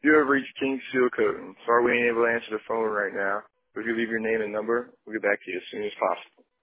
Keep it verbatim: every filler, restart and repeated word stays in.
You have reached King Seal Coating. Sorry we ain't able to answer the phone right now. If you leave your name and number, we'll get back to you as soon as possible.